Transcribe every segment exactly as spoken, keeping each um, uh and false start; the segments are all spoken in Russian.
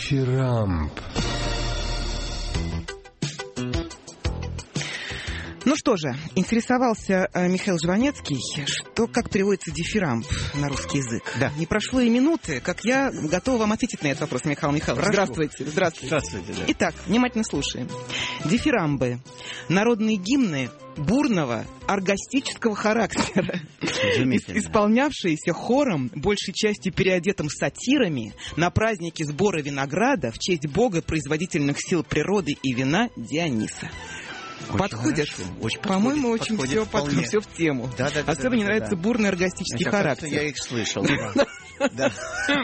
Дифирамб. Ну что же, интересовался э, Михаил Жванецкий, что как переводится дифирамб на русский язык. Да. Не прошло и минуты, как я готова вам ответить на этот вопрос, Михаил Михайлович. Прошу. Здравствуйте. Здравствуйте. Здравствуйте, да. Итак, внимательно слушаем. Дифирамбы. Народные гимны бурного оргастического характера, исполнявшиеся хором, большей частью переодетым сатирами, на празднике сбора винограда в честь бога производительных сил природы и вина Диониса. Очень подходят. Очень По-моему, подходит, очень подходит все, под, все в тему. Да, да, да, Особенно да, мне да, нравится да. бурный оргастический Хотя, характер. кажется, я их слышал. Да.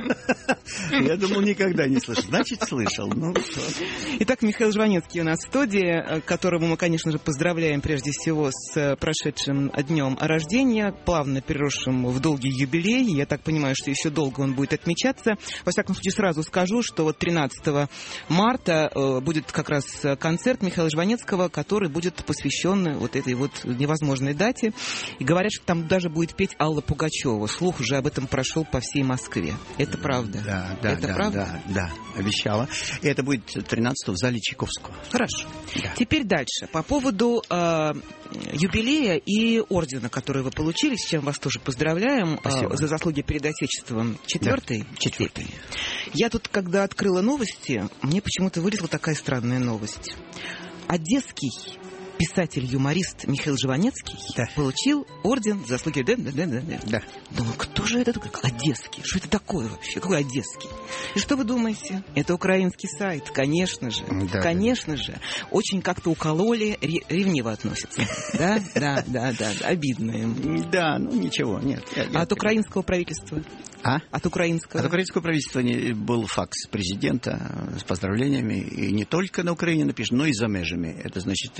Я думал, никогда не слышал. Значит, слышал. Ну, Итак, Михаил Жванецкий у нас в студии, которого мы, конечно же, поздравляем прежде всего с прошедшим днем рождения, плавно переросшим в долгий юбилей. Я так понимаю, что еще долго он будет отмечаться. Во всяком случае, сразу скажу, что вот тринадцатого марта будет как раз концерт Михаила Жванецкого, который будет посвящен вот этой вот невозможной дате. И говорят, что там даже будет петь Алла Пугачева. Слух уже об этом прошел по всей Москве. Это правда? Да, да, это да, правда? да, да, обещала. И это будет тринадцатого в зале Чайковского. Хорошо. Да. Теперь дальше. По поводу э, юбилея и ордена, который вы получили, с чем вас тоже поздравляем, э, за заслуги перед Отечеством. Четвертый? Да, четвертый. Я тут, когда открыла новости, мне почему-то вылезла такая странная новость. Одесский писатель-юморист Михаил Жванецкий да. получил орден за заслуги. Да, да, да, да. Да. Думаю, кто же это такой? Одесский. Что это такое вообще? Какой Одесский? И что вы думаете? Это украинский сайт, конечно же. Да, конечно да. же. Очень как-то укололи, ревниво относятся. Да, да, да, да. Обидно им. Да, ну ничего, нет. А от украинского правительства? А? От украинского? От украинского правительства был факс президента с поздравлениями. И не только на Украине напишено, но и за межами. Это значит,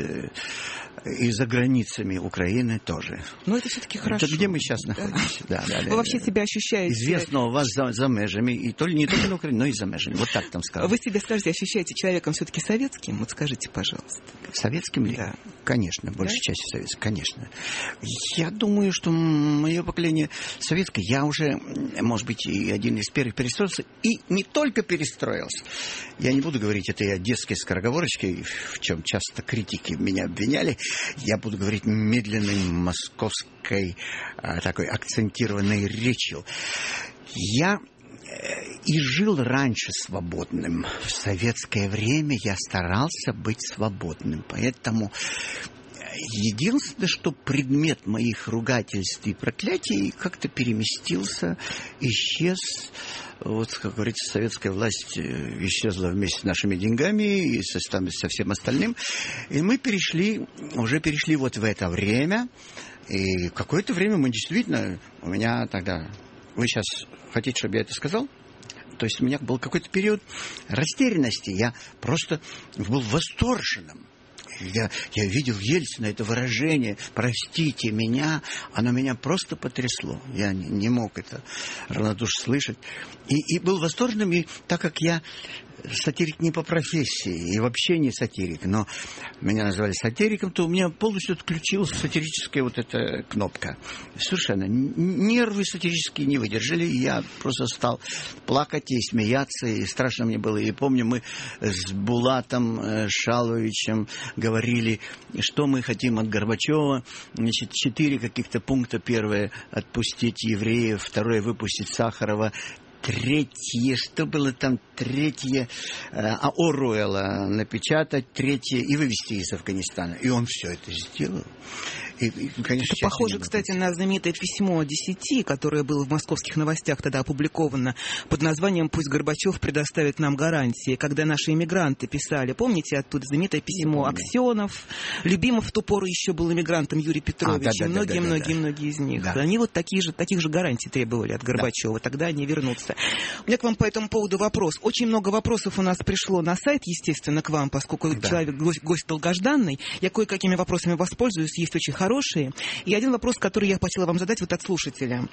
и за границами Украины тоже. Но это все-таки хорошо. Это где мы сейчас находимся? Да, да, Вы да, вообще да. себя ощущаете... Известно у вас за, за межами. И то, не только на Украине, но и за межами. Вот так там сказано. Вы себя, скажите, ощущаете человеком все-таки советским? Вот скажите, пожалуйста. Советским ли? Да. Конечно, большей да? частью советским, конечно. Я думаю, что мое поколение советское, я уже, может быть, и один из первых перестроился, и не только перестроился. Я не буду говорить этой одесской скороговорочкой, в чем часто критики меня обвиняли. Я буду говорить медленной московской такой акцентированной речью. Я и жил раньше свободным. В советское время я старался быть свободным. Поэтому единственное, что предмет моих ругательств и проклятий как-то переместился, исчез. Вот, как говорится, советская власть исчезла вместе с нашими деньгами и со, со всем остальным. И мы перешли, уже перешли вот в это время. И какое-то время мы действительно... У меня тогда... Вы сейчас хотите, чтобы я это сказал? То есть у меня был какой-то период растерянности. Я просто был восторженным. Я, я видел Ельцина, это выражение «простите меня», оно меня просто потрясло. Я не, не мог это равнодушно слышать. И, и был восторженным, и так как я сатирик не по профессии, и вообще не сатирик, но меня называли сатириком, то у меня полностью отключилась сатирическая вот эта кнопка. Совершенно. Нервы сатирические не выдержали, и я просто стал плакать и смеяться, и страшно мне было. И помню, мы с Булатом Шаловичем говорили, что мы хотим от Горбачева. Значит, четыре каких-то пункта. Первое — отпустить евреев. Второе — выпустить Сахарова. Третье, что было там? Третье, а Оруэлла напечатать. Третье, и вывести из Афганистана. И он все это сделал. И, и, конечно, это похоже, кстати, на знаменитое письмо десяти, которое было в московских новостях тогда опубликовано под названием «Пусть Горбачев предоставит нам гарантии», когда наши эмигранты писали, помните оттуда знаменитое письмо Аксенов, Любимов в ту пору еще был эмигрантом, Юрий Петрович, а, да, да, и многие-многие-многие да, да, да, многие из них. Да. Они вот такие же, таких же гарантий требовали от Горбачева, да. Тогда они вернутся. У меня к вам по этому поводу вопрос. Очень много вопросов у нас пришло на сайт, естественно, к вам, поскольку да. человек гость, гость долгожданный. Я кое-какими вопросами воспользуюсь, есть очень хорошие. И один вопрос, который я хотела вам задать вот от слушателя.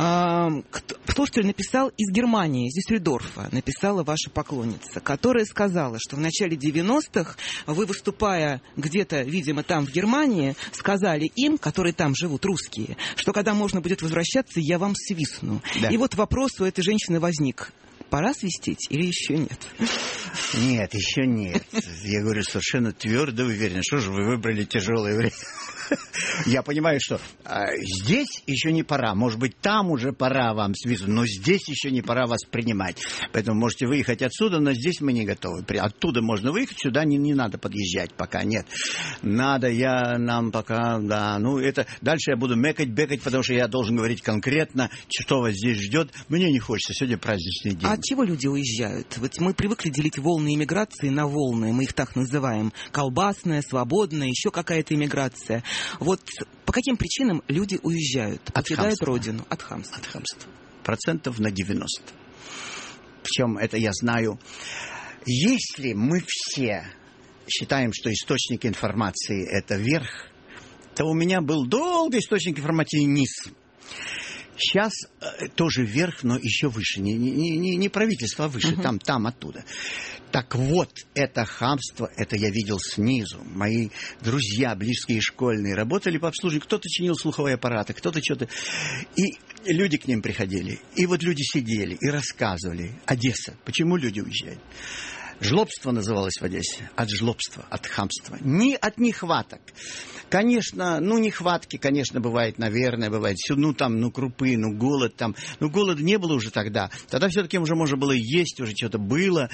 Слушатель написал из Германии, из Дюссельдорфа, написала ваша поклонница, которая сказала, что в начале девяностых вы, выступая где-то, видимо, там в Германии, сказали им, которые там живут, русские, что когда можно будет возвращаться, я вам свистну. Да. И вот вопрос у этой женщины возник. Пора свистеть или еще нет? Нет, еще нет. Я говорю совершенно твердо уверен. Что же вы выбрали тяжелое время? Я понимаю, что а, здесь еще не пора. Может быть, там уже пора вам свистнуть, но здесь еще не пора вас принимать. Поэтому можете выехать отсюда, но здесь мы не готовы. Оттуда можно выехать, сюда не, не надо подъезжать пока. Нет, надо, я нам пока, да. Ну, это дальше я буду мекать, бекать, потому что я должен говорить конкретно, что вас здесь ждет. Мне не хочется, сегодня праздничный день. А от чего люди уезжают? Вот мы привыкли делить волны иммиграции на волны, мы их так называем. Колбасная, свободная, еще какая-то иммиграция. Вот по каким причинам люди уезжают, покидают хамства. родину? От хамства. От хамства. Процентов на девяносто. Причем это я знаю. Если мы все считаем, что источник информации – это верх, то у меня был долгий источник информации низ. Сейчас э, тоже вверх, но еще выше. Не, не, не, не правительство, а выше. Uh-huh. Там, там, оттуда. Так вот, это хамство, это я видел снизу. Мои друзья, близкие школьные, работали по обслуживанию. Кто-то чинил слуховые аппараты, кто-то что-то. И люди к ним приходили. И вот люди сидели и рассказывали. Одесса. Почему люди уезжают? Жлобство называлось в Одессе. От жлобства, от хамства. Не от нехваток. Конечно, ну, нехватки, конечно, бывает, наверное, бывает. Ну, там, ну, крупы, ну, голод там. Ну, голода не было уже тогда. Тогда все-таки уже можно было есть, уже что-то было.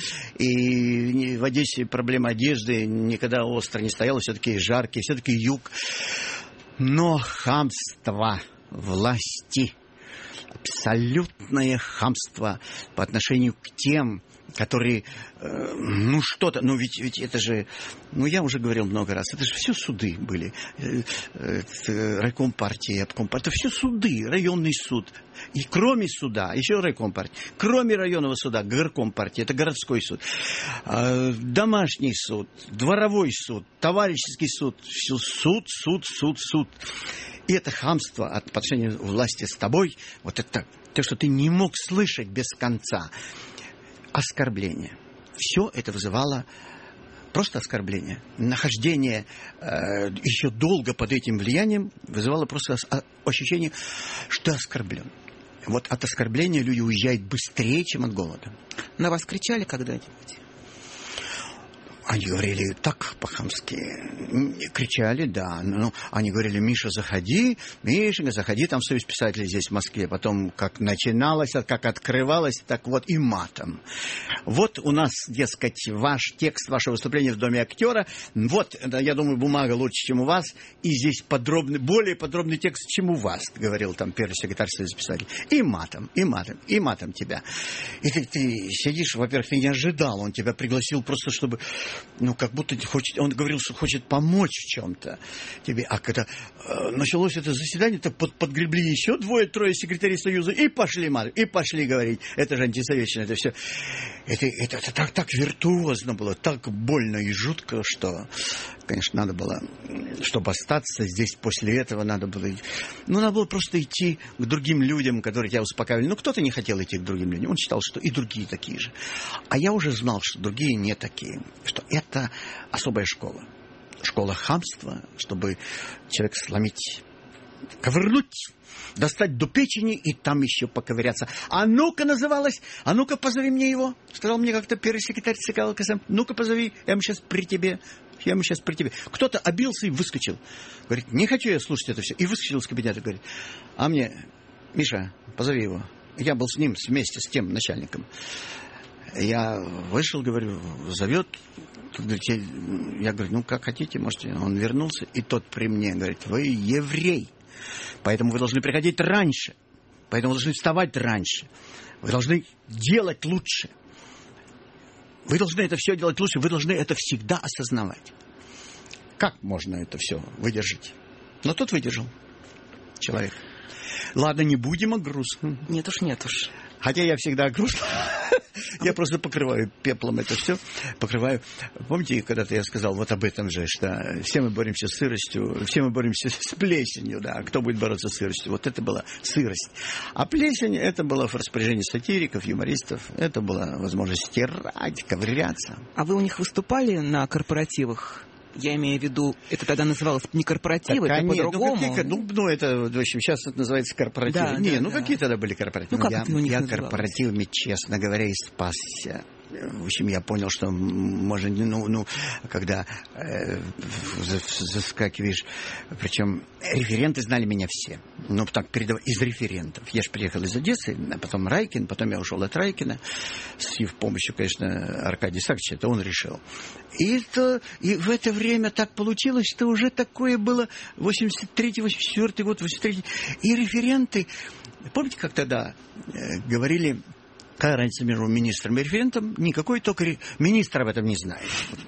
И в Одессе проблема одежды никогда остро не стояла. Все-таки жаркий, все-таки юг. Но хамство власти, абсолютное хамство по отношению к тем, которые, э, ну что-то, ну ведь, ведь это же, ну я уже говорил много раз, это же все суды были, э, э, райком партии, обком партии, это все суды, районный суд, и кроме суда, еще райком партии, кроме районного суда, горком партии, это городской суд, э, домашний суд, дворовой суд, товарищеский суд, все суд, суд, суд, суд. И это хамство от отношения власти с тобой, вот это то, что ты не мог слышать без конца. Оскорбление. Все это вызывало просто оскорбление. Нахождение э, еще долго под этим влиянием вызывало просто ощущение, что оскорблен. Вот от оскорбления люди уезжают быстрее, чем от голода. На вас кричали когда-нибудь? Они говорили так по-хамски. Кричали, да. Ну, они говорили: Миша, заходи, Мишенька, заходи. Там союз писателей здесь, в Москве. Потом, как начиналось, как открывалось, так вот и матом. Вот у нас, дескать, ваш текст, ваше выступление в Доме актера. Вот, я думаю, бумага лучше, чем у вас. И здесь подробный, более подробный текст, чем у вас, говорил там первый секретарь союза писателей. И матом, и матом, и матом тебя. И ты, ты сидишь, во-первых, ты не ожидал. Он тебя пригласил просто, чтобы... Ну, как будто хочет, он говорил, что хочет помочь в чем-то тебе. А когда э, началось это заседание, то под, подгребли еще двое-трое секретарей Союза и пошли, и пошли говорить. Это же антисоветчина, это все. Это, это, это так, так виртуозно было, так больно и жутко, что, конечно, надо было, чтобы остаться здесь после этого, надо было... Ну, надо было просто идти к другим людям, которые тебя успокаивали. Ну, кто-то не хотел идти к другим людям. Он считал, что и другие такие же. А я уже знал, что другие не такие. Что это особая школа. Школа хамства, чтобы человека сломить, ковырнуть, достать до печени и там еще поковыряться. А ну-ка называлась, а ну-ка позови мне его. Сказал мне как-то первый секретарь ЦК ЛКСМ. Ну-ка позови, я ему сейчас при тебе. Я ему сейчас при тебе. Кто-то обился и выскочил. Говорит: не хочу я слушать это все. И выскочил из кабинета. Говорит: а мне, Миша, позови его. Я был с ним вместе, с тем начальником. Я вышел, говорю, зовет. Я говорю: ну, как хотите, можете. Он вернулся, и тот при мне говорит: вы еврей, поэтому вы должны приходить раньше, поэтому вы должны вставать раньше, вы должны делать лучше, вы должны это все делать лучше, вы должны это всегда осознавать. Как можно это все выдержать? Но тот выдержал человек. Ладно, не будем о грустном. Нет уж, нет уж. Хотя я всегда грустно. Я просто покрываю пеплом это все. Покрываю. Помните, когда-то я сказал вот об этом же, что все мы боремся с сыростью, все мы боремся с плесенью, да. Кто будет бороться с сыростью? Вот это была сырость. А плесень, это было в распоряжении сатириков, юмористов. Это была возможность стирать, ковыряться. А вы у них выступали на корпоративах? Я имею в виду, это тогда называлось не корпоративы, так, это нет, по-другому. Ну, какие, ну, ну, это, в общем, сейчас это называется корпоративы. Да, не, да, ну, да. какие тогда были корпоративы? Ну, как я это у них я называлось? корпоративами, честно говоря, и спасся. В общем, я понял, что можно, ну, ну когда э, заскакиваешь, причем референты знали меня все. Ну, так, передав... из референтов. Я же приехал из Одессы, а потом Райкин, потом я ушел от Райкина, с его помощью, конечно, Аркадия Сакча, это он решил. И, это, и в это время так получилось, что уже такое было восемьдесят третий, восемьдесят четвёртый год, восемьдесят третий. И референты, помните, как тогда э, говорили... Какая разница между министром и референтом? Никакой, только ре... министр об этом не знает.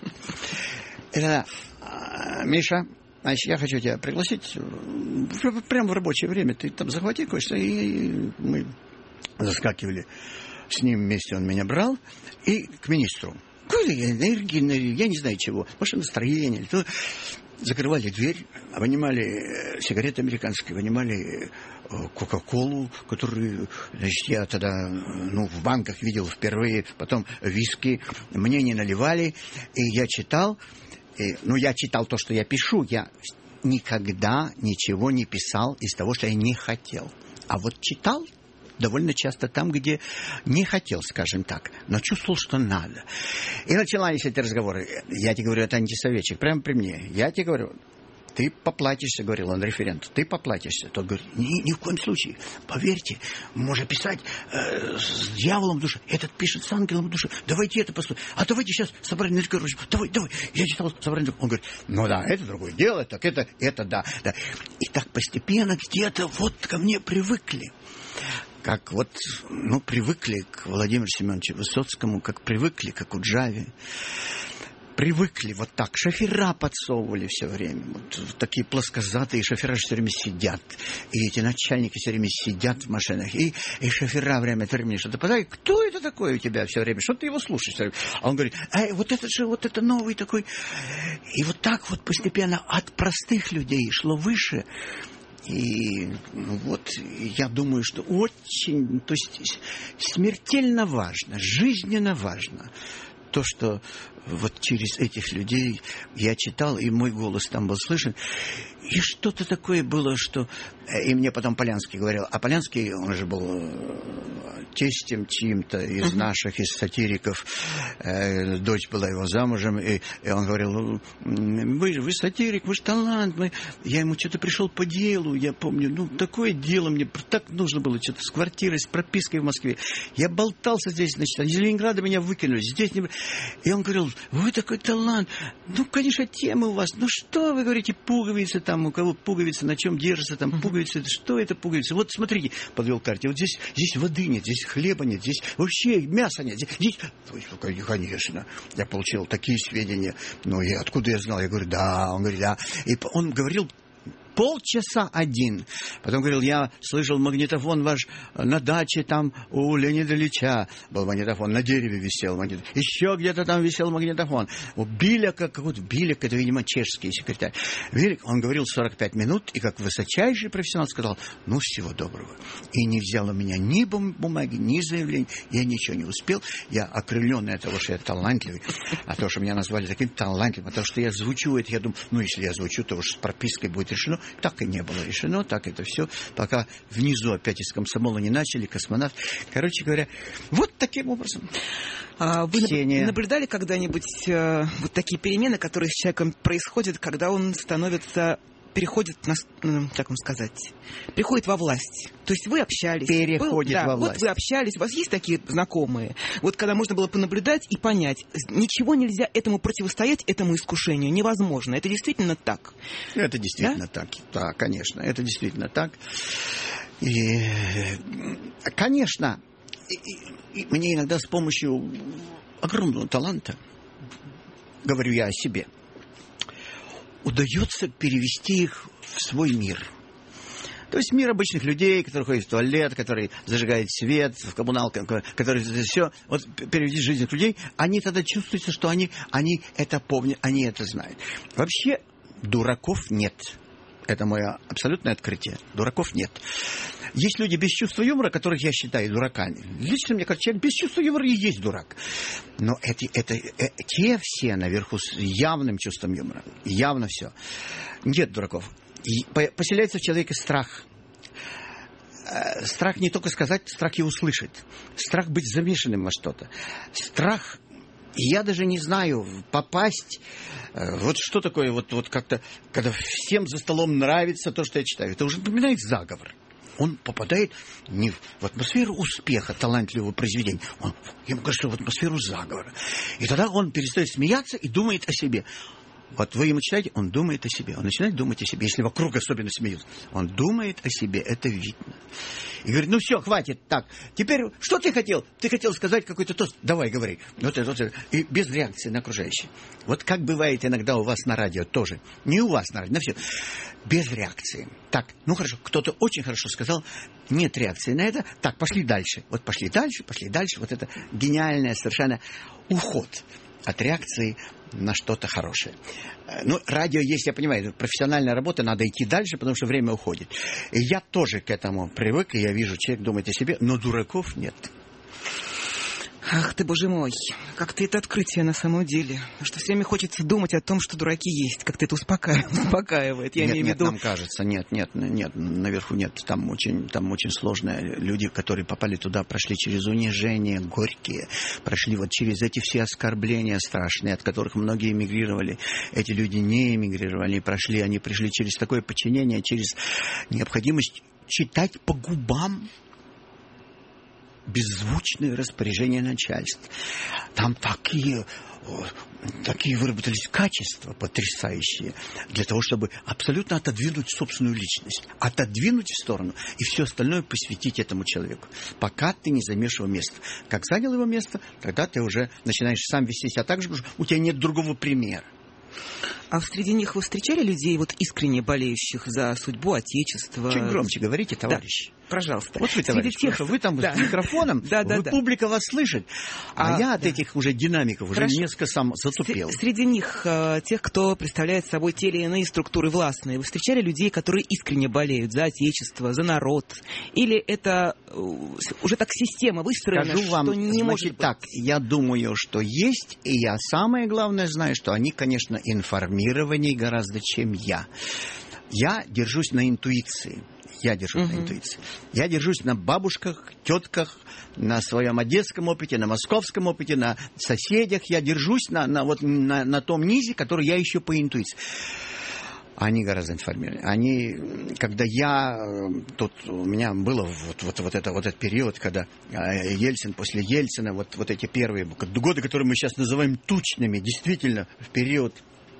Это, Миша, значит, я хочу тебя пригласить прямо в рабочее время. Ты там захвати кое-что. И мы заскакивали с ним вместе. Он меня брал. И к министру. Какой-то энергии, я не знаю чего. Может, настроение. Закрывали дверь, вынимали сигареты американские, вынимали кока-колу, которую, значит, я тогда, ну, в банках видел впервые, потом виски. Мне не наливали, и я читал. И, ну, я читал то, что я пишу. Я никогда ничего не писал из того, что я не хотел. А вот читал довольно часто там, где не хотел, скажем так, но чувствовал, что надо. И начинались эти разговоры. Я тебе говорю, это антисоветчик, прямо при мне. Я тебе говорю, ты поплатишься, говорил он референту, ты поплатишься. Тот говорит, ни, ни в коем случае, поверьте, можно писать э, с дьяволом в душе, этот пишет с ангелом в душе, давайте это послушаем, а давайте сейчас собрание, давай, давай, я читал собрание. Он говорит, ну да, это другое дело, так это, это да, да. И так постепенно где-то вот ко мне привыкли. Как вот, ну, привыкли к Владимиру Семеновичу Высоцкому, как привыкли к Акуджаве. Привыкли вот так. Шофера подсовывали все время. Вот такие плоскозатые шофера все время сидят. И эти начальники все время сидят в машинах. И, и шофера время от времени что-то подают. Кто это такой у тебя все время? Что ты его слушаешь все время? А он говорит, эй, вот это же, вот это новый такой. И вот так вот постепенно от простых людей шло выше. И ну, вот я думаю, что очень, то есть смертельно важно, жизненно важно то, что вот через этих людей я читал, и мой голос там был слышен. И что-то такое было, что... И мне потом Полянский говорил. А Полянский, он же был тестем чьим-то из uh-huh. наших, из сатириков. Э, дочь была его замужем. И, и он говорил, вы, вы сатирик, вы же талант. Мы... Я ему что-то пришел по делу. Я помню, ну, такое дело мне... Так нужно было что-то с квартирой, с пропиской в Москве. Я болтался здесь, значит, из Ленинграда меня выкинули. Здесь не... И он говорил, вы такой талант. Ну, конечно, темы у вас. Ну, что вы говорите, пуговицы там, у кого пуговицы, на чем держатся там uh-huh. пуговицы. Что это пуговицы? Вот смотрите, подвел карте. Вот здесь, здесь воды нет, здесь хлеба нет, здесь вообще мяса нет. Здесь, здесь... Конечно, я получил такие сведения. Ну, и откуда я знал? Я говорю, да. Он говорит, да. И он говорил полчаса один. Потом говорил, я слышал магнитофон ваш на даче там у Леонида Ильича. Был магнитофон, на дереве висел магнитофон. Еще где-то там висел магнитофон. У Биляка, какой-то Биляк, это, видимо, чешский секретарь. Биляк, он говорил сорок пять минут, и как высочайший профессионал сказал, ну, всего доброго. И не взял у меня ни бумаги, ни заявлений. Я ничего не успел. Я окрыленный от того, что я талантливый, а то, что меня назвали таким талантливым, а то, что я звучу, это я думаю, ну, если я звучу, то уж с пропиской будет решено. Так и не было решено, так это все, пока внизу опять из комсомола не начали, космонавт. Короче говоря, вот таким образом. А вы Чтение. наблюдали когда-нибудь э, вот такие перемены, которые с человеком происходят, когда он становится... переходит, на, как вам сказать, приходит во власть. То есть вы общались. Переходит был, да, во власть. Вот вы общались, у вас есть такие знакомые. Вот когда можно было понаблюдать и понять, ничего нельзя этому противостоять, этому искушению. Невозможно. Это действительно так. Это действительно да? так. Да, конечно. Это действительно так. И, конечно, и, и мне иногда с помощью огромного таланта, говорю я о себе, удается перевести их в свой мир. То есть мир обычных людей, которые ходят в туалет, которые зажигают свет в коммуналках, которые все, вот перевести жизнь людей, они тогда чувствуются, что они, они это помнят, они это знают. Вообще дураков нет. Это мое абсолютное открытие. Дураков нет. Есть люди без чувства юмора, которых я считаю дураками. Лично мне кажется, человек без чувства юмора и есть дурак. Но эти, это, э, те все наверху с явным чувством юмора. Явно все. Нет дураков. И поселяется в человеке страх. Страх не только сказать, страх и услышать. Страх быть замешанным во что-то. Страх, я даже не знаю, попасть... Вот что такое, вот, вот как-то, когда всем за столом нравится то, что я читаю. Это уже напоминает заговор. Он попадает не в атмосферу успеха талантливого произведения. Он, ему кажется, в атмосферу заговора. И тогда он перестает смеяться и думает о себе. Вот вы ему читаете, он думает о себе. Он начинает думать о себе. Если вокруг особенно смеются, он думает о себе. Это видно. И говорит, ну все, хватит. Так, теперь что ты хотел? Ты хотел сказать какой-то тост. Давай, говори. Вот это, вот это. И без реакции на окружающих. Вот как бывает иногда у вас на радио тоже. Не у вас на радио, на все. Без реакции. Так, ну хорошо, кто-то очень хорошо сказал, нет реакции на это. Так, пошли дальше. Вот пошли дальше, пошли дальше. Вот это гениальное совершенно уход от реакции на что-то хорошее. Ну, радио есть, я понимаю, профессиональная работа, надо идти дальше, потому что время уходит. И я тоже к этому привык, и я вижу, человек думает о себе, но дураков нет. Ах ты, боже мой, как ты это открытие на самом деле. Что все время хочется думать о том, что дураки есть. Как-то это успокаивает. успокаивает. Я нет, имею в нет, виду... нам кажется, нет, нет, нет, наверху нет. Там очень, там очень сложно. Люди, которые попали туда, прошли через унижение, горькие, прошли вот через эти все оскорбления страшные, от которых многие эмигрировали. Эти люди не эмигрировали, прошли, они пришли через такое подчинение, через необходимость читать по губам беззвучные распоряжения начальства. Там такие, такие выработались качества потрясающие для того, чтобы абсолютно отодвинуть собственную личность. Отодвинуть в сторону и все остальное посвятить этому человеку. Пока ты не займешь его место. Как занял его место, тогда ты уже начинаешь сам вести себя так же, потому что у тебя нет другого примера. А среди них вы встречали людей, вот искренне болеющих за судьбу Отечества? Чуть громче говорите, товарищи. Да, пожалуйста. Вот вы, товарищ, тех, что вы там да. с микрофоном, да, да, вы, да. публика вас слышит, а, а я от да. этих уже динамиков уже Хорошо. несколько сам затупел. Среди них э, тех, кто представляет собой те или иные структуры властные, вы встречали людей, которые искренне болеют за Отечество, за народ? Или это э, уже так система выстроена, Скажу вам, что не значит, может быть? Так, я думаю, что есть, и я самое главное знаю, что они, конечно, информированнее гораздо, чем я. Я держусь на интуиции. Я держусь uh-huh. на интуиции. Я держусь на бабушках, тетках, на своем одесском опыте, на московском опыте, на соседях. Я держусь на, на, вот, на, на том низе, который я еще по интуиции. Они гораздо информированы. Они, когда я... Тут у меня было вот, вот, вот, это, вот этот период, когда Ельцин, после Ельцина, вот, вот эти первые годы, которые мы сейчас называем тучными, действительно, в период...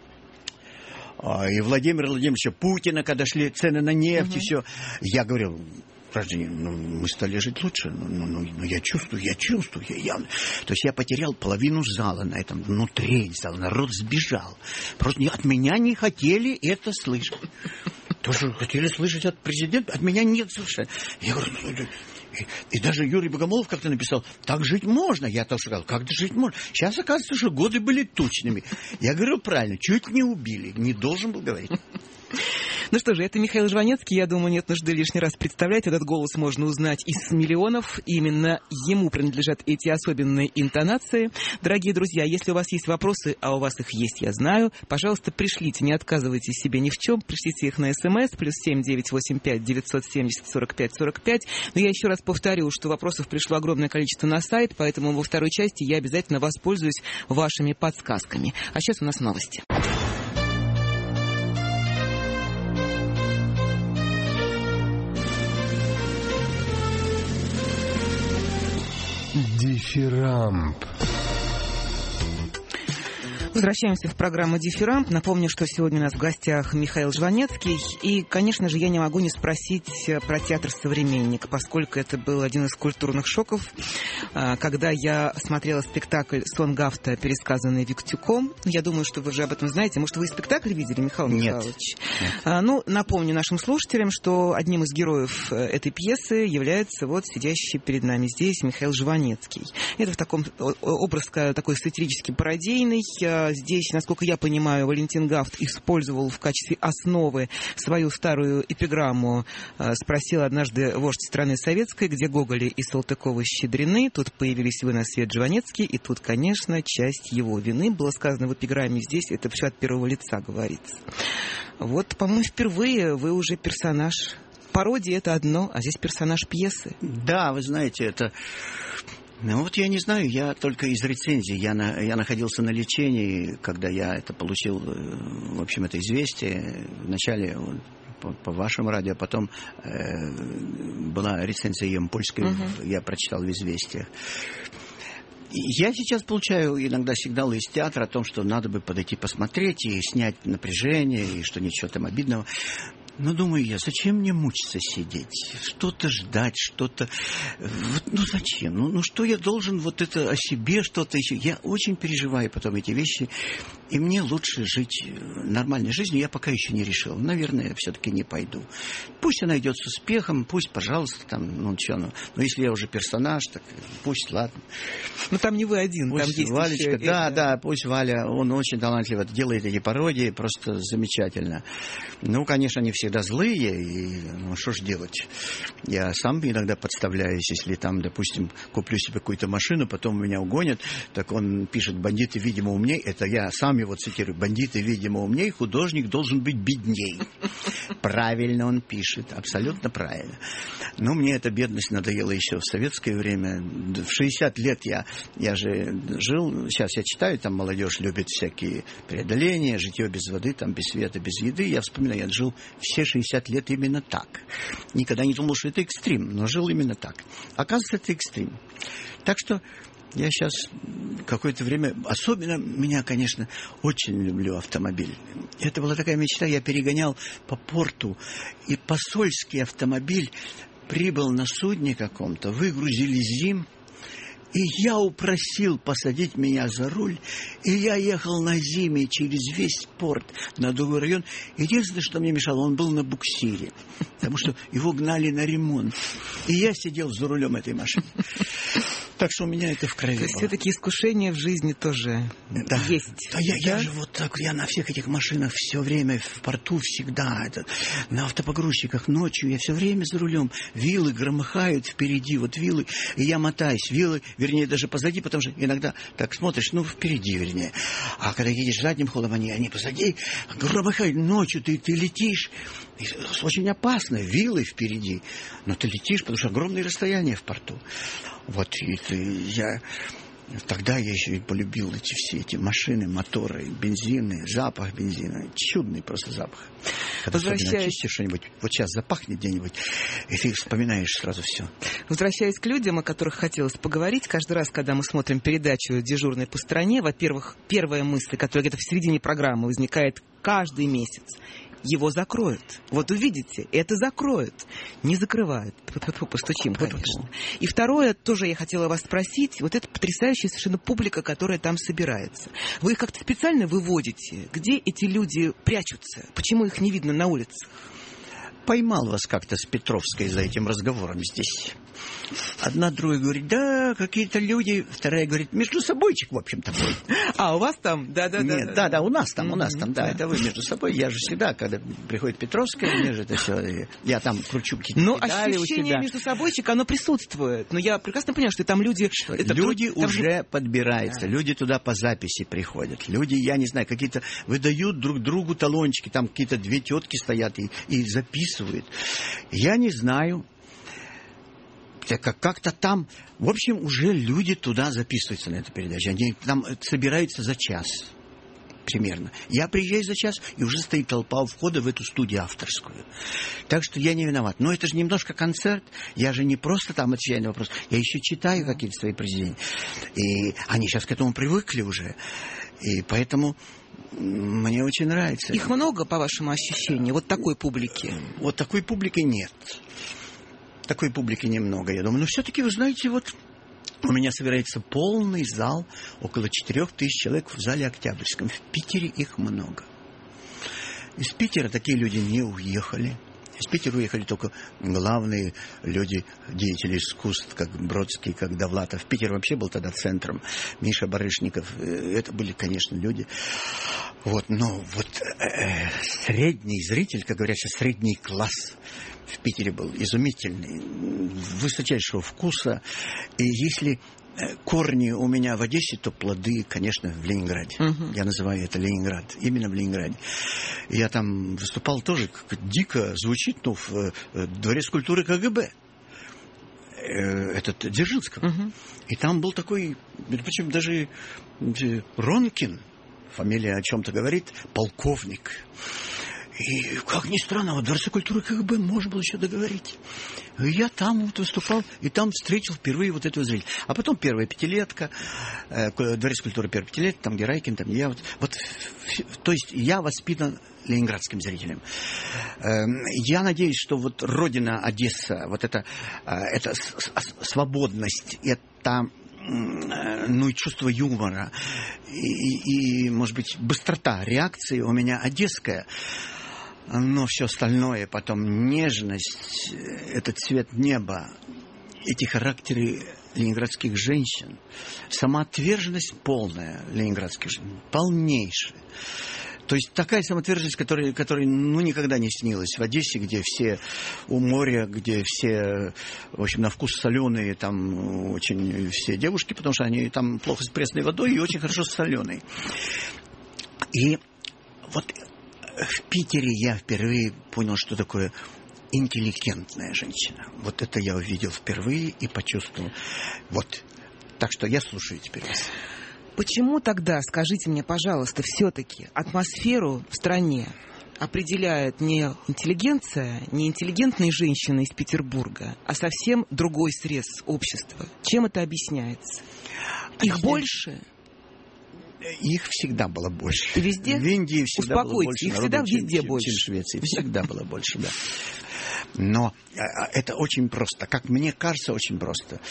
И Владимира Владимировича Путина, когда шли цены на нефть, uh-huh. и все. Я говорил, граждане, ну, мы стали жить лучше. Ну, ну, ну я чувствую, я чувствую. Я, я... То есть я потерял половину зала на этом, ну, треть зала. Народ сбежал. Просто от меня не хотели это слышать. То, что хотели слышать от президента, от меня нет совершенно. Я говорю, И, и даже Юрий Богомолов как-то написал, так жить можно. Я тоже сказал, как жить можно? Сейчас оказывается, что годы были тучными. Я говорю, правильно, чуть не убили. Не должен был говорить. Ну что же, это Михаил Жванецкий. Я думаю, нет нужды лишний раз представлять. Этот голос можно узнать из миллионов. Именно ему принадлежат эти особенные интонации. Дорогие друзья, если у вас есть вопросы, а у вас их есть, я знаю, пожалуйста, пришлите, не отказывайте себе ни в чем. Пришлите их на СМС, плюс семь девятьсот восемьдесят пять девятьсот семьдесят сорок пять сорок пять. Но я еще раз повторю, что вопросов пришло огромное количество на сайт, поэтому во второй части я обязательно воспользуюсь вашими подсказками. А сейчас у нас новости. Дифирамб. Возвращаемся в программу «Дифирамб». Напомню, что сегодня у нас в гостях Михаил Жванецкий. И, конечно же, я не могу не спросить про театр «Современник», поскольку это был один из культурных шоков. Когда я смотрела спектакль «Сон Гафта», пересказанный Виктюком, я думаю, что вы уже об этом знаете. Может, вы и спектакль видели, Михаил Нет. Михайлович? Нет. Ну, напомню нашим слушателям, что одним из героев этой пьесы является вот сидящий перед нами здесь Михаил Жванецкий. Это в таком образ такой сатирически пародийный. здесь, насколько я понимаю, Валентин Гафт использовал в качестве основы свою старую эпиграмму. Спросил однажды вождь страны советской, где Гоголи и Салтыковы щедрены. Тут появились вы на свет Жванецкий, и тут, конечно, часть его вины. Было сказано в эпиграмме здесь, это все от первого лица говорится. Вот, по-моему, впервые вы уже персонаж. Пародия — это одно, а здесь персонаж пьесы. Да, вы знаете, это... Ну вот я не знаю, я только из рецензий. Я, на, я находился на лечении, когда я это получил, в общем, это известие. Вначале по, по вашему радио, потом э, была рецензия Ямпольской, uh-huh. я прочитал в «Известиях». Я сейчас получаю иногда сигналы из театра о том, что надо бы подойти посмотреть и снять напряжение, и что ничего там обидного. Но думаю я, зачем мне мучиться сидеть? Что-то ждать, что-то... Вот, ну зачем? Ну, ну что я должен вот это о себе что-то еще? Я очень переживаю потом эти вещи. И мне лучше жить нормальной жизнью. Я пока еще не решил. Наверное, все-таки не пойду. Пусть она идет с успехом, пусть, пожалуйста, там, ну что, ну, но если я уже персонаж, так пусть, ладно. Ну там не вы один, пусть там есть Валечка, еще... да, это... да, пусть Валя, он очень талантливо делает эти пародии, просто замечательно. Ну, конечно, они всегда злые, и ну что ж делать? Я сам иногда подставляюсь, если там, допустим, куплю себе какую-то машину, потом меня угонят, так он пишет: бандиты, видимо, умней. Это я сам его цитирую: бандиты, видимо, умней, художник должен быть бедней. Правильно он пишет, абсолютно правильно. Но мне эта бедность надоела еще в советское время. В шестьдесят лет я, я же жил, сейчас я читаю, там молодежь любит всякие преодоления, житье без воды, там без света, без еды. Я вспоминаю, я жил все шестьдесят лет именно так. Никогда не думал, что это экстрим, но жил именно так. Оказывается, это экстрим. Так что я сейчас какое-то время... Особенно меня, конечно, очень люблю автомобиль. Это была такая мечта. Я перегонял по порту, и посольский автомобиль прибыл на судне каком-то, выгрузили зим, и я упросил посадить меня за руль, и я ехал на зиме через весь порт на другой район. Единственное, что мне мешало, он был на буксире, потому что его гнали на ремонт. И я сидел за рулем этой машины. Так что у меня это в крови. То есть все-таки искушения в жизни тоже да. есть. Да, я, да? я же вот так, я на всех этих машинах все время в порту всегда, это, на автопогрузчиках ночью, я все время за рулем. Вилы громыхают впереди, вот вилы, и я мотаюсь. Вилы, вернее, даже позади, потому что иногда так смотришь, ну, впереди, вернее. А когда едешь задним ходом, они, они позади, громыхают ночью, ты, ты летишь. И очень опасно, вилы впереди. Но ты летишь, потому что огромные расстояния в порту. Вот, и ты, я... Тогда я еще и полюбил эти все эти машины, моторы, бензины, запах бензина. Чудный просто запах. Когда особенно чистишь что-нибудь, вот сейчас запахнет где-нибудь, и ты вспоминаешь сразу все. Возвращаясь к людям, о которых хотелось поговорить, каждый раз, когда мы смотрим передачу «Дежурный по стране», во-первых, первая мысль, которая где-то в середине программы возникает каждый месяц: его закроют. Вот увидите, это закроют. Не закрывают. Постучим, конечно. И второе, тоже я хотела вас спросить. Вот эта потрясающая совершенно публика, которая там собирается. Вы их как-то специально выводите? Где эти люди прячутся? Почему их не видно на улицах? Поймал вас как-то с Петровской за этим разговором здесь. Одна другая говорит: да, какие-то люди. Вторая говорит: между собойчик, в общем, такой. А, у вас там? Да, да, да. Нет, да, да, у нас там, у нас там, да, это вы между собой. Я же всегда, когда приходит Петровская, мне же это все, я там кручу какие-то но ощущение между собойчик, оно присутствует. Но я прекрасно понимаю, что там люди... Это люди труд... уже там... подбираются, да. Люди туда по записи приходят. Люди, я не знаю, какие-то выдают друг другу талончики, там какие-то две тетки стоят и, и записывают. Я не знаю... Как-то там, в общем, уже люди туда записываются на эту передачу. Они там собираются за час примерно. Я приезжаю за час, и уже стоит толпа у входа в эту студию авторскую. Так что я не виноват. Но это же немножко концерт. Я же не просто там отвечаю на вопрос. Я еще читаю какие-то свои произведения. И они сейчас к этому привыкли уже. И поэтому... Мне очень нравится. Их много, по вашему ощущению, вот такой публики? Вот такой публики нет. Такой публики немного, я думаю. Но все-таки, вы знаете, вот у меня собирается полный зал, около четырех тысяч человек в зале Октябрьском. В Питере их много. Из Питера такие люди не уехали. Из Питера уехали только главные люди, деятели искусств, как Бродский, как Довлатов. Питер вообще был тогда центром. Миша Барышников. Это были, конечно, люди. Вот, но вот э, средний зритель, как говорят, средний класс в Питере был изумительный, высочайшего вкуса. И если корни у меня в Одессе, то плоды, конечно, в Ленинграде. Uh-huh. Я называю это Ленинград. Именно в Ленинграде. Я там выступал тоже, как дико звучит, ну, в Дворец культуры КГБ. Этот Дзержинского. Uh-huh. И там был такой, причем даже Ронкин, фамилия о чем-то говорит, полковник. И, как ни странно, во Дворце культуры КГБ можно было еще договорить. И я там вот выступал, и там встретил впервые вот этого зрителя. А потом первая пятилетка, э, Дворец культуры первая пятилетка, там Герайкин, там я. Вот, вот, то есть я воспитан ленинградским зрителем. Э, я надеюсь, что вот родина Одесса, вот эта, э, эта свободность, это... ну и чувство юмора, и, и, может быть, быстрота реакции у меня одесская. Но все остальное, потом нежность, этот цвет неба, эти характеры ленинградских женщин, самоотверженность полная ленинградских женщин, полнейшая. То есть такая самоотверженность, которая, которая ну, никогда не снилась в Одессе, где все у моря, где все, в общем, на вкус соленые, там очень все девушки, потому что они там плохо с пресной водой и очень хорошо с соленой. И вот в Питере я впервые понял, что такое интеллигентная женщина. Вот это я увидел впервые и почувствовал. Вот. Так что я слушаю теперь вас. Почему тогда, скажите мне, пожалуйста, все-таки атмосферу в стране определяет не интеллигенция, не интеллигентные женщины из Петербурга, а совсем другой срез общества? Чем это объясняется? Их Объясняется. больше? Их всегда было больше. И везде? В Индии всегда Успокойтесь, было больше. Их всегда везде чем, больше. Чем в Швеции. Всегда было больше, да. Но это очень просто. Как мне кажется, очень просто.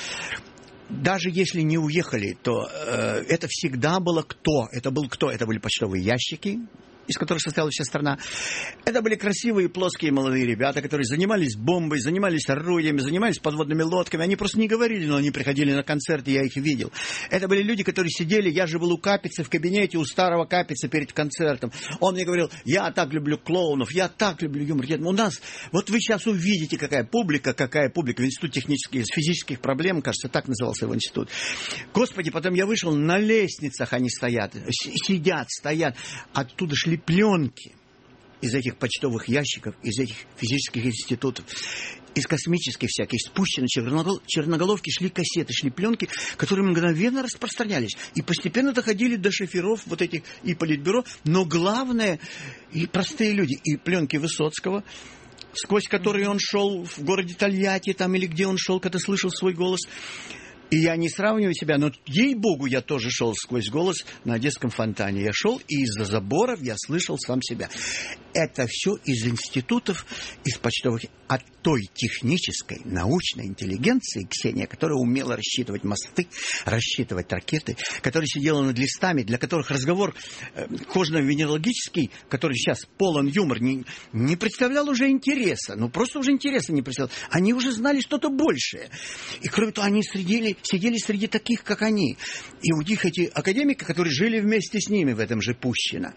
Даже если не уехали, то э, это всегда было кто? Это был кто? Это были почтовые ящики, из которых состояла вся страна. Это были красивые, плоские молодые ребята, которые занимались бомбой, занимались орудиями, занимались подводными лодками. Они просто не говорили, но они приходили на концерты, я их видел. Это были люди, которые сидели, я же был у Капицы в кабинете, у старого Капицы перед концертом. Он мне говорил, я так люблю клоунов, я так люблю юмор. У нас, вот вы сейчас увидите, какая публика, какая публика в Институте технических, физических проблем, кажется, так назывался его институт. Господи, потом я вышел, на лестницах они стоят, сидят, стоят, оттуда шли пленки из этих почтовых ящиков, из этих физических институтов, из космических всяких, спущены черногол... черноголовки, шли кассеты, шли пленки, которые мгновенно распространялись. И постепенно доходили до шоферов вот этих и политбюро. Но главное, и простые люди, и пленки Высоцкого, сквозь которые он шел в городе Тольятти, там или где он шел, когда слышал свой голос. И я не сравниваю себя, но, ей-богу, я тоже шел сквозь голос на Одесском фонтане. Я шел, и из-за заборов я слышал сам себя. Это все из институтов, из почтовых... От той технической, научной интеллигенции, Ксения, которая умела рассчитывать мосты, рассчитывать ракеты, которая сидела над листами, для которых разговор э, кожно-венерологический, который сейчас полон юмор, не, не представлял уже интереса. Ну, просто уже интереса не представлял. Они уже знали что-то большее. И, кроме того, они сидели, сидели среди таких, как они. И у них эти академики, которые жили вместе с ними в этом же Пущино.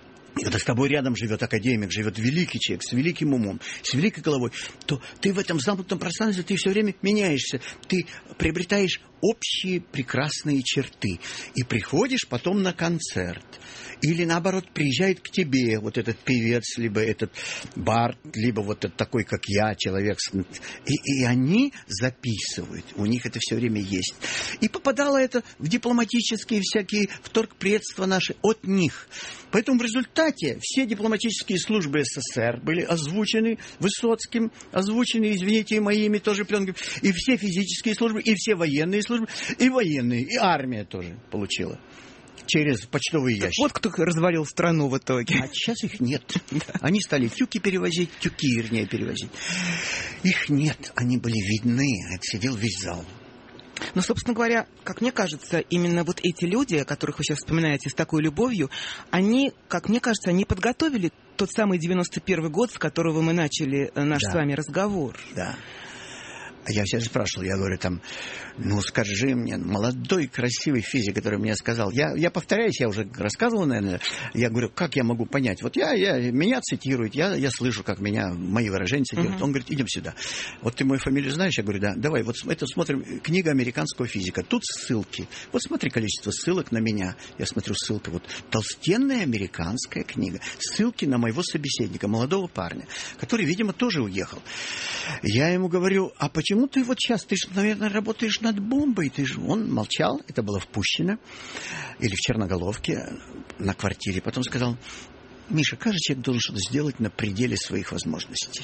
И когда с тобой рядом живет академик, живет великий человек, с великим умом, с великой головой, то ты в этом замкнутом пространстве, ты все время меняешься. Ты приобретаешь общие прекрасные черты. И приходишь потом на концерт. Или, наоборот, приезжает к тебе вот этот певец, либо этот бард, либо вот этот такой, как я, человек. И, и они записывают. У них это все время есть. И попадало это в дипломатические всякие вторгпредства наши от них. Поэтому в результате все дипломатические службы СССР были озвучены Высоцким, озвучены, извините, моими тоже пленками. И все физические службы, и все военные службы, и военные, и армия тоже получила. Через почтовые ящики. Вот кто развалил страну в итоге. А сейчас их нет. Они стали тюки перевозить, тюки, вернее, перевозить. Их нет, они были видны, это сидел весь зал. Но, собственно говоря, как мне кажется, именно вот эти люди, которых вы сейчас вспоминаете с такой любовью, они, как мне кажется, они подготовили тот самый девяносто первый год, с которого мы начали наш да. с вами разговор. Да. Я всегда спрашивал, я говорю, там, ну, скажи мне, молодой, красивый физик, который мне сказал, я, я повторяюсь, я уже рассказывал, наверное, я говорю, как я могу понять? Вот я, я меня цитируют, я, я слышу, как меня, мои выражения цитируют. Uh-huh. Он говорит, идем сюда. Вот ты мою фамилию знаешь? Я говорю, да, давай, вот это смотрим, книга американского физика, тут ссылки. Вот смотри количество ссылок на меня. Я смотрю ссылки, вот толстенная американская книга. Ссылки на моего собеседника, молодого парня, который, видимо, тоже уехал. Я ему говорю, а почему ты вот сейчас, ты же, наверное, работаешь над бомбой, ты же... Он молчал, это было в Пущино, или в Черноголовке, на квартире. Потом сказал, Миша, каждый человек должен что-то сделать на пределе своих возможностей.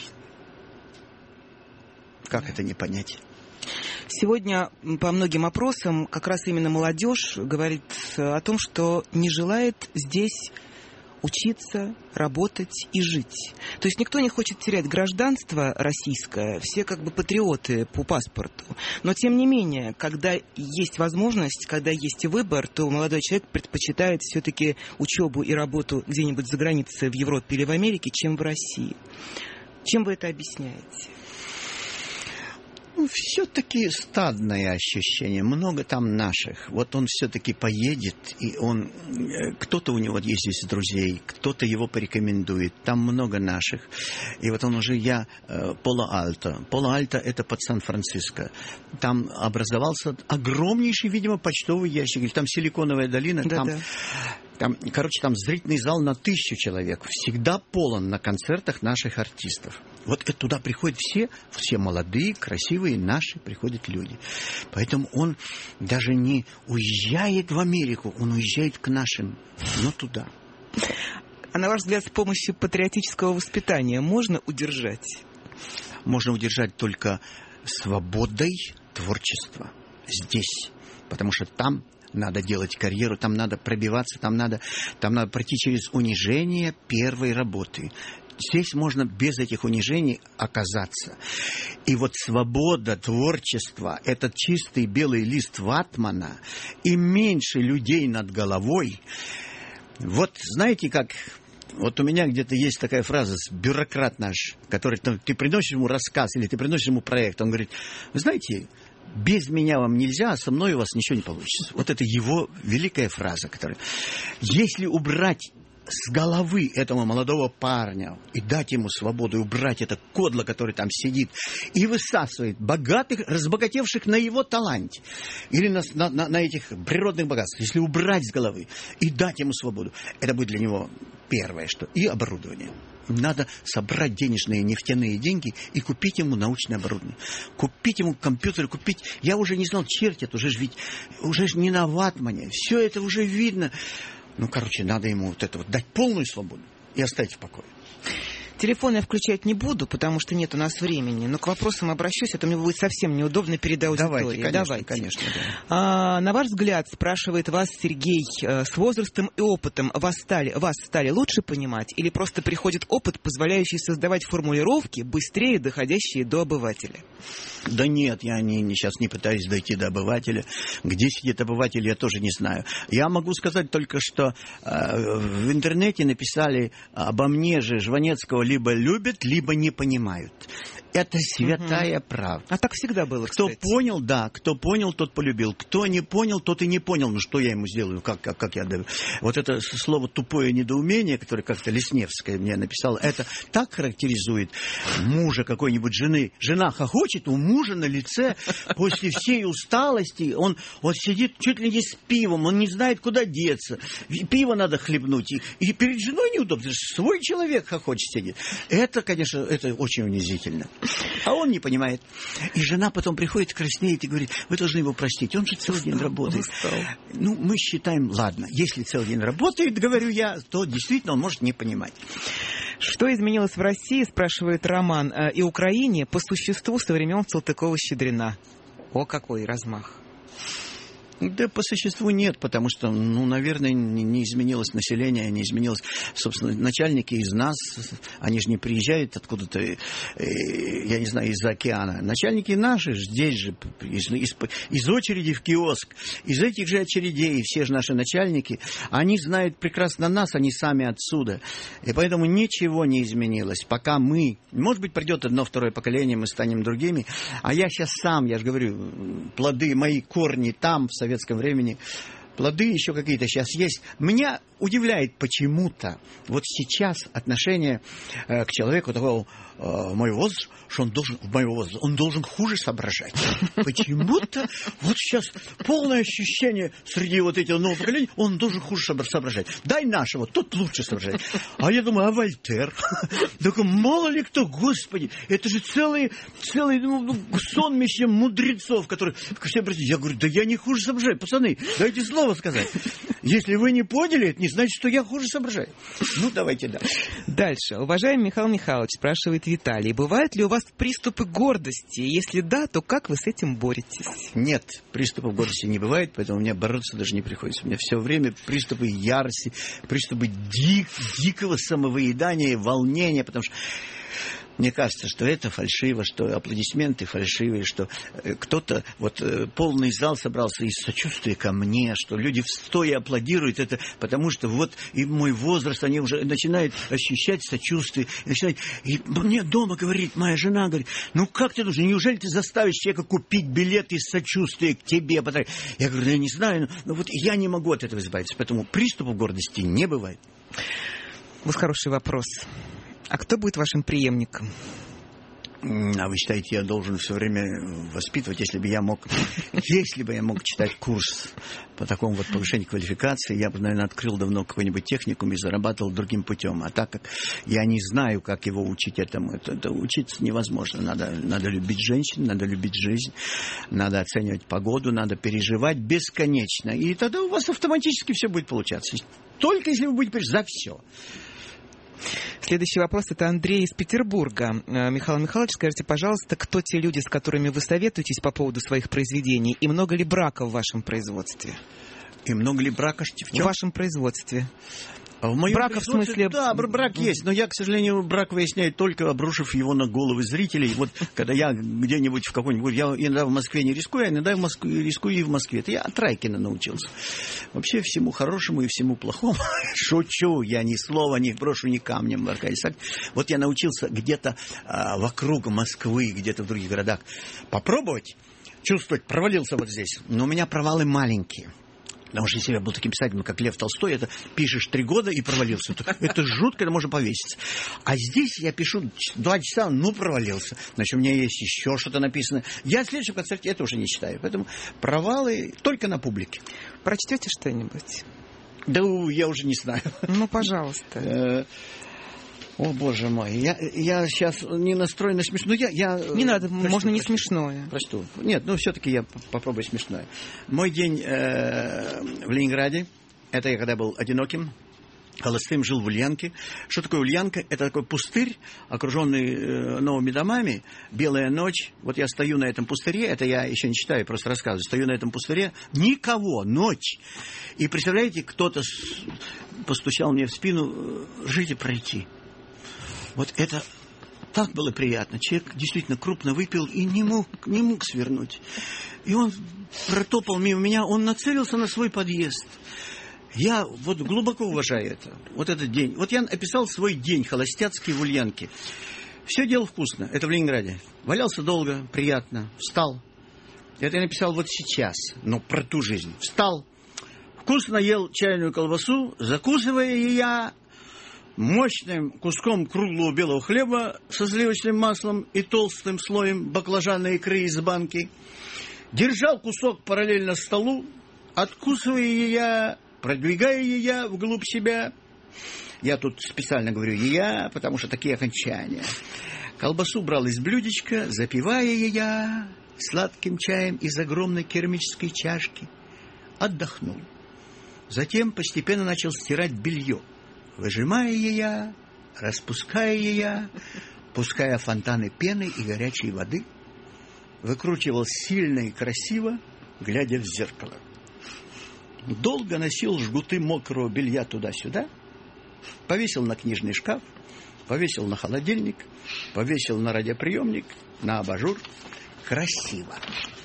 Как это не понять? Сегодня по многим опросам как раз именно молодежь говорит о том, что не желает здесь учиться, работать и жить. То есть никто не хочет терять гражданство российское, все как бы патриоты по паспорту. Но тем не менее, когда есть возможность, когда есть выбор, то молодой человек предпочитает все-таки учебу и работу где-нибудь за границей, в Европе или в Америке, чем в России. Чем вы это объясняете? Ну, все-таки стадное ощущение. Много там наших. Вот он все-таки поедет, и он... Кто-то у него есть из друзей, кто-то его порекомендует. Там много наших. И вот он уже... Я... Поло-Альто. Поло-Альто — это под Сан-Франциско. Там образовался огромнейший, видимо, почтовый ящик. Там Силиконовая долина. Да, там... Да. Там, короче, там зрительный зал на тысячу человек. Всегда полон на концертах наших артистов. Вот это туда приходят все, все молодые, красивые, наши приходят люди. Поэтому он даже не уезжает в Америку, он уезжает к нашим, но туда. А на ваш взгляд, с помощью патриотического воспитания можно удержать? Можно удержать только свободой творчества здесь. Потому что там надо делать карьеру, там надо пробиваться, там надо, там надо пройти через унижение первой работы. Здесь можно без этих унижений оказаться. И вот свобода творчества, этот чистый белый лист ватмана и меньше людей над головой. Вот знаете, как... Вот у меня где-то есть такая фраза, бюрократ наш, который там, ты приносишь ему рассказ или ты приносишь ему проект, он говорит, вы знаете... Без меня вам нельзя, а со мной у вас ничего не получится. Вот это его великая фраза, которая... Если убрать с головы этого молодого парня и дать ему свободу, и убрать это кодло, который там сидит, и высасывает богатых, разбогатевших на его таланте, или на, на, на этих природных богатствах, если убрать с головы и дать ему свободу, это будет для него первое, что и оборудование. Надо собрать денежные нефтяные деньги и купить ему научное оборудование. Купить ему компьютер, купить... Я уже не знал, чертят, уже ж ведь... Уже ж не на ватмане. Все это уже видно. Ну, короче, надо ему вот это вот дать полную свободу и оставить в покое. Телефон я включать не буду, потому что нет у нас времени. Но к вопросам обращусь, а то мне будет совсем неудобно перед аудиторией. Давайте, конечно, Давайте. конечно. Да. А, на ваш взгляд, спрашивает вас Сергей, с возрастом и опытом вас стали, вас стали лучше понимать или просто приходит опыт, позволяющий создавать формулировки, быстрее доходящие до обывателя? Да нет, я не, не, сейчас не пытаюсь дойти до обывателя. Где сидит обыватель, я тоже не знаю. Я могу сказать только, что э, в интернете написали обо мне же Жванецкого либо любят, либо не понимают. Это святая угу. правда. А так всегда было, Кто кстати. понял, да. Кто понял, тот полюбил. Кто не понял, тот и не понял. Ну, что я ему сделаю? Как, как, как я... Вот это слово «тупое недоумение», которое как-то Лесневская мне написала, это так характеризует мужа какой-нибудь жены. Жена хохочет, у мужа на лице после всей усталости он, он сидит чуть ли не с пивом, он не знает, куда деться. Пиво надо хлебнуть. И, и перед женой неудобно. Свой человек хохочет сидит. Это, конечно, это очень унизительно. А он не понимает. И жена потом приходит, краснеет и говорит, вы должны его простить, он же целый день работает. Ну, мы считаем, ладно, если целый день работает, говорю я, то действительно он может не понимать. Что изменилось в России, спрашивает Роман, и Украине по существу со времен Салтыкова-Щедрина? О, какой размах. Да, по существу нет, потому что, ну, наверное, не, не изменилось население, не изменилось, собственно, начальники из нас, они же не приезжают откуда-то, э, я не знаю, из-за океана. Начальники наши здесь же, из, из, из очереди в киоск, из этих же очередей, все же наши начальники, они знают прекрасно нас, они сами отсюда. И поэтому ничего не изменилось. Пока мы, может быть, придет одно, второе поколение, мы станем другими, а я сейчас сам, я же говорю, плоды, мои корни там, в в советском времени, плоды еще какие-то сейчас есть. Меня удивляет почему-то вот сейчас отношение э, к человеку такого э, моего возраста, что он должен, в моего возраста, он должен хуже соображать. Почему-то вот сейчас полное ощущение среди вот этих нового поколения, он должен хуже соображать. Дай нашего, тот лучше соображает. А я думаю, а Вольтер? Так мало ли кто, господи, это же целый, целый ну, сонмище мудрецов, которые все обратились. Я говорю, да я не хуже соображаю. Пацаны, дайте слово сказать. Если вы не поняли, это не значит, что я хуже соображаю. Ну, давайте дальше. Дальше. Уважаемый Михаил Михайлович, спрашивает Виталий, бывают ли у вас приступы гордости? Если да, то как вы с этим боретесь? Нет, приступов гордости не бывает, поэтому мне бороться даже не приходится. У меня все время приступы ярости, приступы дик, дикого самовыедания, волнения, потому что мне кажется, что это фальшиво, что аплодисменты фальшивые, что кто-то, вот полный зал собрался из сочувствия ко мне, что люди стоя аплодируют, это потому что вот и мой возраст, они уже начинают ощущать сочувствие, начинают, и мне дома говорит моя жена, говорит, ну как ты должен, неужели ты заставишь человека купить билет из сочувствия к тебе? Я говорю, я не знаю, но вот я не могу от этого избавиться, поэтому приступов гордости не бывает. Вот хороший вопрос. А кто будет вашим преемником? А вы считаете, я должен все время воспитывать, если бы я мог, если бы я мог читать курс по такому вот повышению квалификации, я бы, наверное, открыл давно какой-нибудь техникум и зарабатывал другим путем. А так как я не знаю, как его учить этому, это, это учиться невозможно. Надо, надо любить женщин, надо любить жизнь, надо оценивать погоду, надо переживать бесконечно. И тогда у вас автоматически все будет получаться. Только если вы будете за все. Следующий вопрос, это Андрей из Петербурга. Михаил Михайлович, скажите, пожалуйста, кто те люди, с которыми вы советуетесь по поводу своих произведений, и много ли брака в вашем производстве? И много ли брака в чем? В вашем производстве. А в моем Брака в смысле... Да, брак есть, но я, к сожалению, брак выясняю только обрушив его на головы зрителей. Вот когда я где-нибудь в какой-нибудь... Я иногда в Москве не рискую, а иногда в Москве, рискую и в Москве. Это я от Райкина научился. Вообще всему хорошему и всему плохому. Шучу, я ни слова не брошу, ни камнем. Вот я научился где-то а, вокруг Москвы, где-то в других городах попробовать чувствовать, провалился вот здесь. Но у меня провалы маленькие. Потому что если я был таким писателем, как Лев Толстой, это пишешь три года и провалился. Это жутко, это можно повеситься. А здесь я пишу два часа, ну, провалился. Значит, у меня есть еще что-то написано. Я в следующем концерте это уже не читаю. Поэтому провалы только на публике. Прочтете что-нибудь? Да я уже не знаю. Ну, пожалуйста. О, боже мой, я, я сейчас не настроен на смешно. Я, я, не надо, прочту, можно не прочту, смешное. Прочту. Нет, ну все-таки я попробую смешное. Мой день э, в Ленинграде, это я когда был одиноким, холостым, жил в Ульянке. Что такое Ульянка? Это такой пустырь, окруженный э, новыми домами, белая ночь. Вот я стою на этом пустыре, это я еще не читаю, просто рассказываю. Стою на этом пустыре, никого, ночь. И представляете, кто-то постучал мне в спину, жить пройти. Вот это так было приятно. Человек действительно крупно выпил и не мог, не мог свернуть. И он протопал мимо меня, он нацелился на свой подъезд. Я вот глубоко уважаю это. Вот этот день. Вот я описал свой день холостяцкий в Ульянке. Все делал вкусно. Это в Ленинграде. Валялся долго, приятно. Встал. Это я написал вот сейчас. Но про ту жизнь. Встал. Вкусно ел чайную колбасу, закусывая ее мощным куском круглого белого хлеба со сливочным маслом и толстым слоем баклажанной икры из банки. Держал кусок параллельно столу, откусывая ее, продвигая ее вглубь себя. Я тут специально говорю «я», потому что такие окончания. Колбасу брал из блюдечка, запивая ее сладким чаем из огромной керамической чашки. Отдохнул. Затем постепенно начал стирать белье, выжимая ее, распуская ее, пуская фонтаны пены и горячей воды, выкручивал сильно и красиво, глядя в зеркало. долго носил жгуты мокрого белья туда-сюда, повесил на книжный шкаф, повесил на холодильник, повесил на радиоприемник, на абажур. Красиво.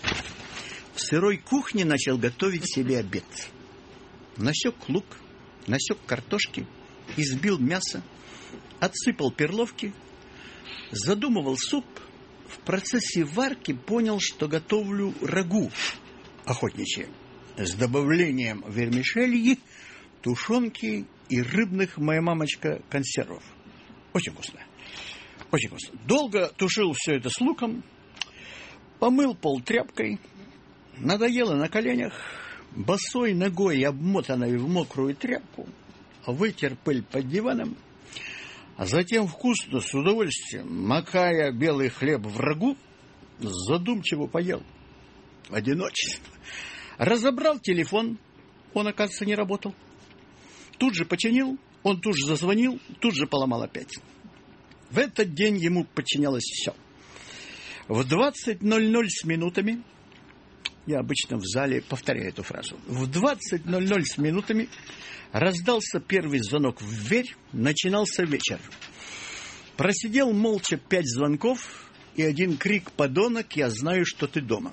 В сырой кухне начал готовить себе обед. Насек лук, насек картошки, избил мясо, отсыпал перловки, задумывал суп. В процессе варки понял, что готовлю рагу охотничье с добавлением вермишельи, тушенки и рыбных, моя мамочка, консервов. Очень вкусно. Очень вкусно. Долго тушил все это с луком, помыл пол тряпкой, надоело на коленях, босой ногой, обмотанной в мокрую тряпку, вытер пыль под диваном, а затем вкусно, с удовольствием, макая белый хлеб в рагу, задумчиво поел. Одиночество. Разобрал телефон, он, оказывается, не работал. Тут же починил, он тут же зазвонил, тут же поломал опять. В этот день ему подчинялось все. В двадцать ноль ноль с минутами, я обычно в зале повторяю эту фразу, в двадцать ноль ноль с минутами раздался первый звонок в дверь, начинался вечер. Просидел молча пять звонков и один крик: «Подонок, я знаю, что ты дома».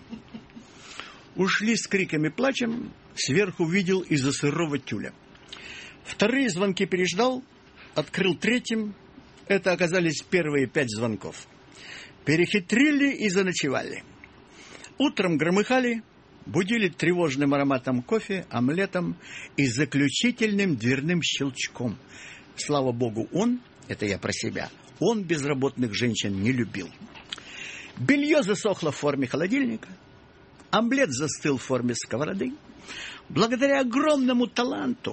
Ушли с криками плачем, сверху видел из-за сырого тюля. Вторые звонки переждал, открыл третьим. Это оказались первые пять звонков. Перехитрили и заночевали. Утром громыхали, будили тревожным ароматом кофе, омлетом и заключительным дверным щелчком. Слава богу, он, это я про себя, он безработных женщин не любил. Белье засохло в форме холодильника, омлет застыл в форме сковороды. Благодаря огромному таланту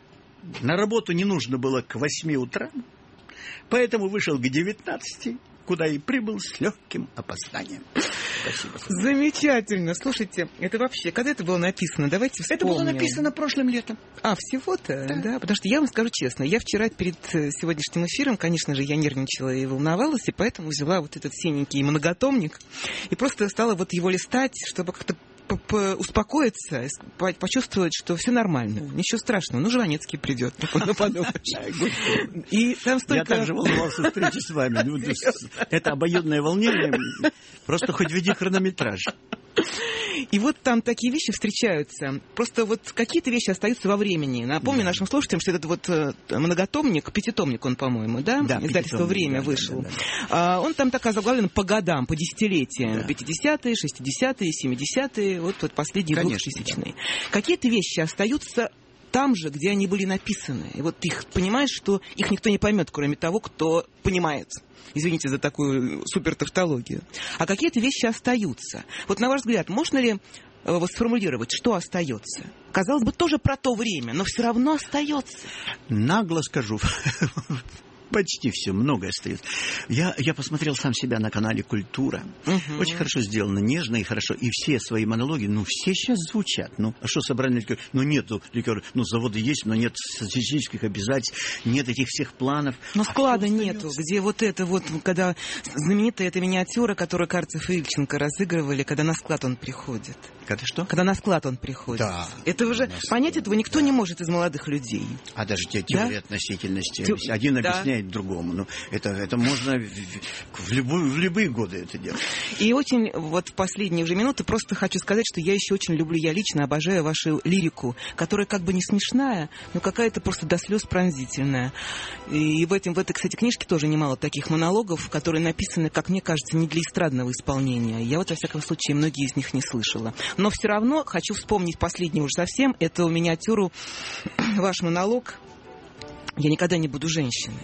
на работу не нужно было к восьми утра, поэтому вышел к девятнадцати, куда и прибыл с легким опозданием. Спасибо. Замечательно. Слушайте, это вообще, когда это было написано? Давайте вспомним. Это было написано прошлым летом. А, всего-то? Да. Да. Потому что я вам скажу честно, я вчера перед сегодняшним эфиром, конечно же, я нервничала и волновалась, и поэтому взяла вот этот синенький многотомник и просто стала вот его листать, чтобы как-то успокоиться, почувствовать, что все нормально, ничего страшного. Ну, Жванецкий придет, ну, подумаешь. И там столько... Я также волновался встречи с вами. Это обоюдное волнение. Просто хоть веди хронометраж. И вот там такие вещи встречаются. Просто вот какие-то вещи остаются во времени. Напомню да. нашим слушателям, что этот вот многотомник, пятитомник он, по-моему, да? Да, издательство «Время» да, вышел. Да, да, да. А, он там так озаглавлен по годам, по десятилетиям. Да. пятидесятые, шестидесятые, семидесятые, вот, вот последние двухтысячные. Да. Какие-то вещи остаются там же, где они были написаны. И вот их понимаешь, что их никто не поймет, кроме того, кто понимает. Извините за такую супертавтологию. А какие-то вещи остаются. Вот на ваш взгляд, можно ли вот сформулировать, что остается? Казалось бы, тоже про то время, но все равно остается. Нагло скажу. Почти все, многое остается. Я, я посмотрел сам себя на канале «Культура». Угу. Очень хорошо сделано, нежно и хорошо. И все свои монологи, ну, все сейчас звучат. Ну, а что собрали ликер? Ну, нету ликера. Ну, заводы есть, но нет статистических обязательств, нет этих всех планов. Но склада а нету, где вот это вот, когда знаменитая эта миниатюра, которую Карцев и Ильченко разыгрывали, когда на склад он приходит. Когда что? Когда на склад он приходит. Да. Это уже, понять этого никто да. не может из молодых людей. А даже те теории да? относительности. Те... Один да. объясняет другому. Ну, это, это можно в, в, любой, в любые годы это делать. И очень вот в последние уже минуты просто хочу сказать, что я еще очень люблю, я лично обожаю вашу лирику, которая как бы не смешная, но какая-то просто до слез пронзительная. И в, этом, в этой, кстати, книжке тоже немало таких монологов, которые написаны, как мне кажется, не для эстрадного исполнения. Я вот, во всяком случае, многие из них не слышала. Но все равно хочу вспомнить последний уже совсем, эту миниатюру, ваш монолог «Я никогда не буду женщиной».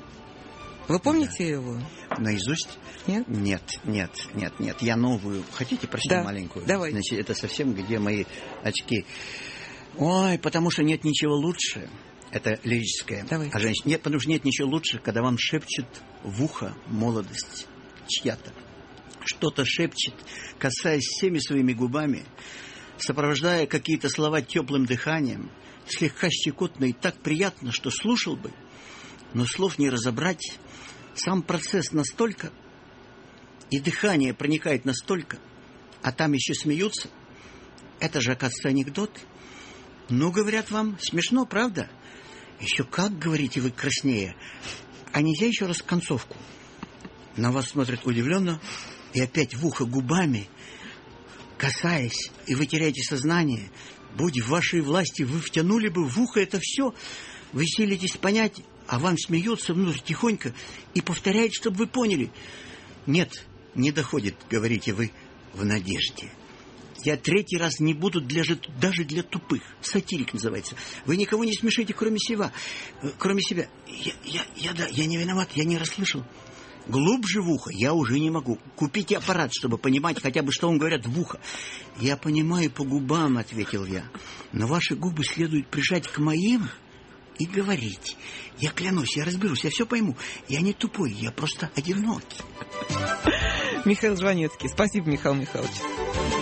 Вы помните да. его? Наизусть? Нет? Нет, нет, нет, нет. Я новую. Хотите прочитать да. маленькую? Давай. Значит, это совсем где мои очки. Ой, потому что нет ничего лучше. Это лирическое. Давай. А женщин нет, потому что нет ничего лучше, когда вам шепчет в ухо молодость чья-то. Что-то шепчет, касаясь всеми своими губами, сопровождая какие-то слова теплым дыханием, слегка щекотно и так приятно, что слушал бы, но слов не разобрать. Сам процесс настолько, и дыхание проникает настолько, а там еще смеются. Это же, оказывается, анекдот. Ну, говорят вам, смешно, правда? Еще как, говорите вы, краснее. А нельзя еще раз концовку? На вас смотрят удивленно и опять в ухо губами, касаясь, и вы теряете сознание. Будь в вашей власти, вы втянули бы в ухо это все. Вы силитесь понять, а вам смеется внутрь тихонько и повторяет, чтобы вы поняли. Нет, не доходит, говорите вы, в надежде. Я третий раз не буду для, даже для тупых. Сатирик называется. Вы никого не смешите, кроме себя. Кроме себя. Я, я, я, да, я не виноват, я не расслышал. Глубже в ухо я уже не могу. Купите аппарат, чтобы понимать хотя бы, что вам говорят в ухо. Я понимаю по губам, ответил я. Но ваши губы следует прижать к моим и говорить. Я клянусь, я разберусь, я все пойму. Я не тупой, я просто одинокий. Михаил Жванецкий. Спасибо, Михаил Михайлович.